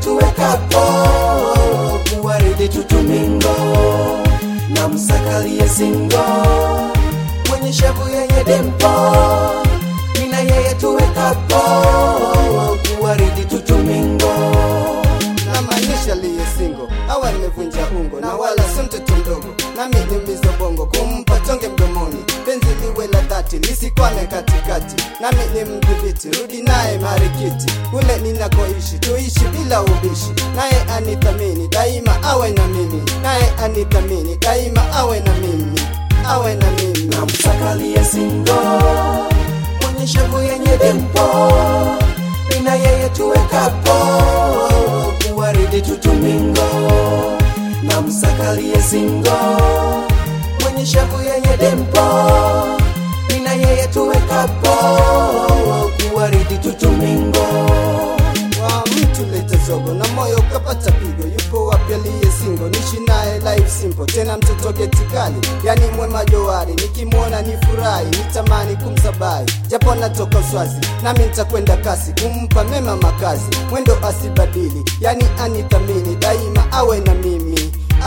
tuwekapo kuwaridi tutumingo na msakalie singo mwenye shavu yenye dimpo mina yeye tuwekapo kuwaridi tutumingo na maanisha liye singo awe amevunja ungo na wala si mtoto mdogo na miumizo bongo kumpa tonge mdomoni penzi liwe la dhati lisikwame katikati nami ni mdhibiti rudi naye marikiti kule ninakoishi tuishi bila ubishi naye anithamini daima awe na mimi naye anithamini daima awe na mimi na msakalie singo mwenye shavu yenye dimpo mina yeye tuwekapo kuwaridi tutumingo na msakalie singo mwenye shavu yenye dimpo mina yeye tuwekapo kuwaridi tutumingo wa mtu leta zogo na moyo kapata pigo yupo wapi aliye singo nishi naye life simple tena mtoto getikali yani mwema johari nikimwona nifurahi nitamani kumsabai japo natoka Swazi nami nitakwenda kasi kumpa mema makazi mwendo asibadili yani anithamini daima awe na mimi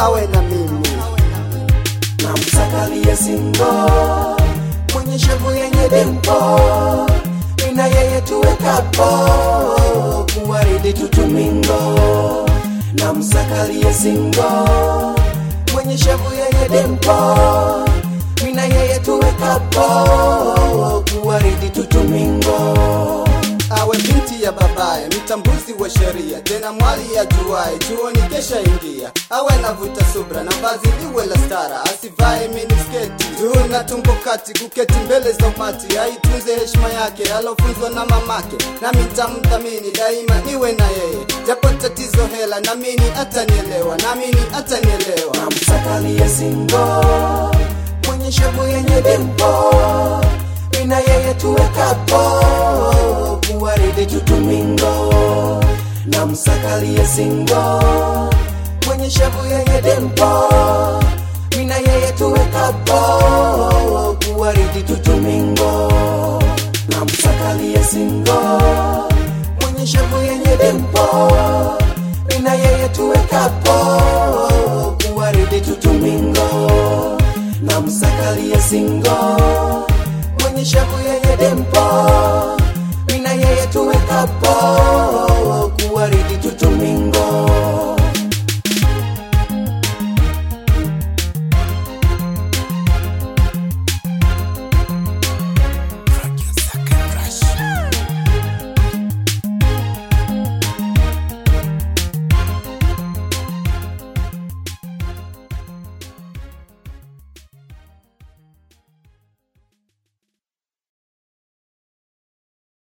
na msakalie singo mwenye shavu yenye dimpo mina yeye tuwekapo kuwaridi tutumingo na msakalie singo mwenye shavu yenye dimpo mina yeye tuwekapo kuwaridi tutumingo awe binti ya babaye mtambuzi wa sheria tena mwali ya juwae chuoni kesha ingia awe navuta subra na vazi liwe la stara asivae minisketi juu na tumbo kati kuketi mbele za umati aitunze heshima yake alofunzwa na mamake nami nitamthamini daima niwe na yeye japo tatizo hela namini atanielewa na msakalie singo mwenye shavu yenye dimpo mina yeye tuwekapo kuwaridi tutumingo na msakalie singo mwenye shavu yenye dimpo mina yeye tuwekapo kuwaridi tutumingo na msakalie singo mwenye shavu yenye dimpo mina yeye tuwekapo kuwaridi tutumingo na msakalie singo mwenye shavu yenye dimpo mina yeye tuwekapo